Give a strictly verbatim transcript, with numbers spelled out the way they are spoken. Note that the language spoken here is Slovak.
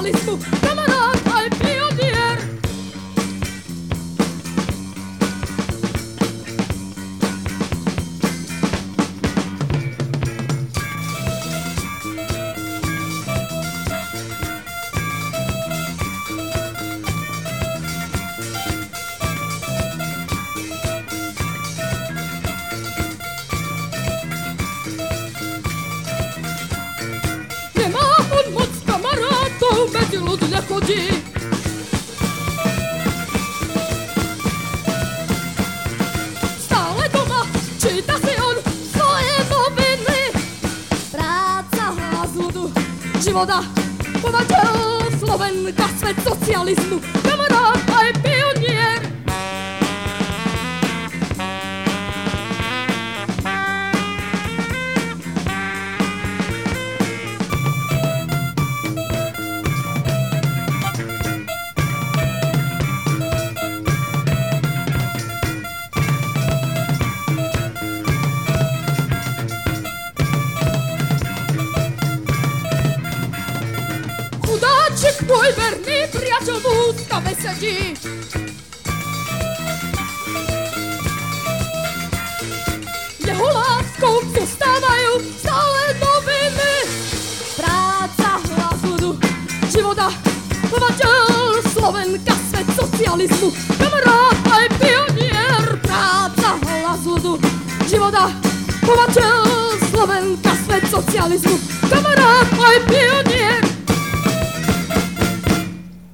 socializmu, kamarád aj pionier. Medzi ľudí nechodí. Stále doma číta si on svoje noviny. Práca, hlas ľudu, života, chovateľ Slovenka, svet socializmu, kamarád aj pionier. Chudáčik môj verný priateľ v ústave sedí. Jeho láskou zostávajú stále noviny. Práca, hlas ľudu, života, chovateľ Slovenka, svet socializmu, kamarád aj pionier. Práca, hlas ľudu, života, chovateľ Slovenka, svet socializmu, kamarád aj pionier.